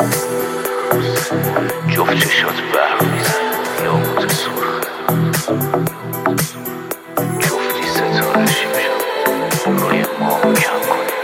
جفت چشات برق میزن یاقوت سرخ، جفتی ستاره شیمشم روی ما کم کنی.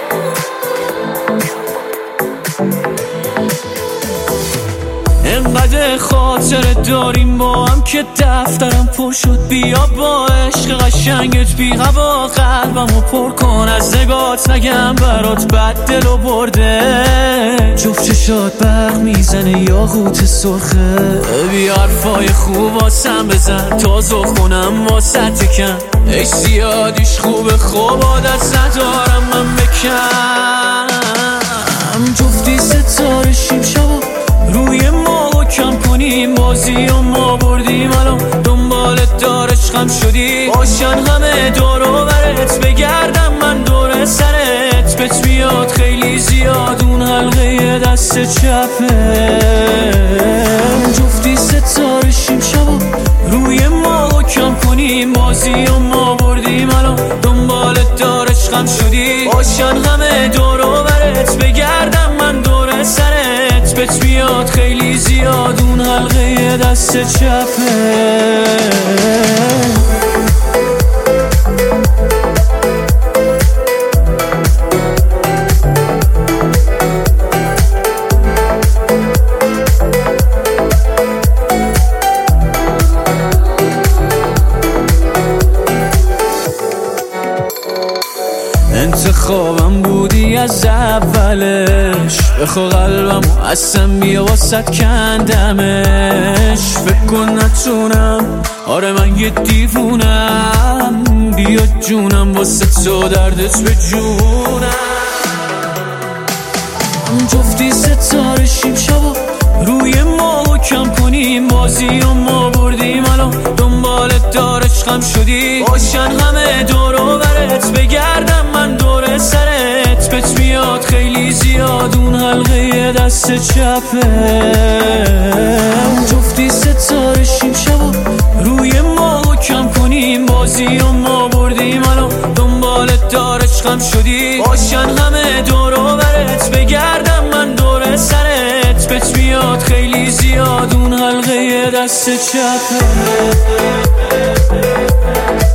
انقدر خاطر داریم با هم که دفترم پر شد. بیا با عشق قشنگت بی هوا قلبمو پر کن. از نگات نگم برات بد دلو برده. جفت چشات برق میزنه یاقوت سرخه. بیا حرفای خوب واسم بزن تا ذوق کنم واسه تکن. ای زیادیش خوبه خوب عادت ندارم من بکن. جفتی ستاره شیم شبا روی ما کم کنیم. بازی و ما بردیم الان دنبالت دار عشقم شدی. باشن همه دور و برت بگردم من دور سرت. بهت میاد خیلی زیاد اون حلقه دست چپه. جفتی ستاره شیم شبا روی ما کم کنیم. بازی و ما بردیم الان دنبالت دار عشقم شدی. باشن همه دور و برت بگردم من دور سرت. بهت میاد خیلی زیاد اون حلقه دست چپه. انتخابم بودی از اولش. بخوا قلبمو اصلا بیا واسد کندمش. فکر کن نتونم آره من یه دیوونم. بیا جونم واسه تو دردت به جونم. جفتی ستاره شیم شبا روی ما کم کنیم. بازی و ما بردیم الان دنبالت دار عشقم شدی. باشن همه دور و برت بگردم من دور سرت. بهت میاد خیلی زیاد اون حلقه دست چپه. جفتی ستاره شیم شبا روی ما کم کنیم. بازی و ما بردیم الان دنبالت دار عشقم شدی. باشن همه دور و برت بگردم من دور سرت. بهت میاد خیلی زیاد اون حلقه دست چپه.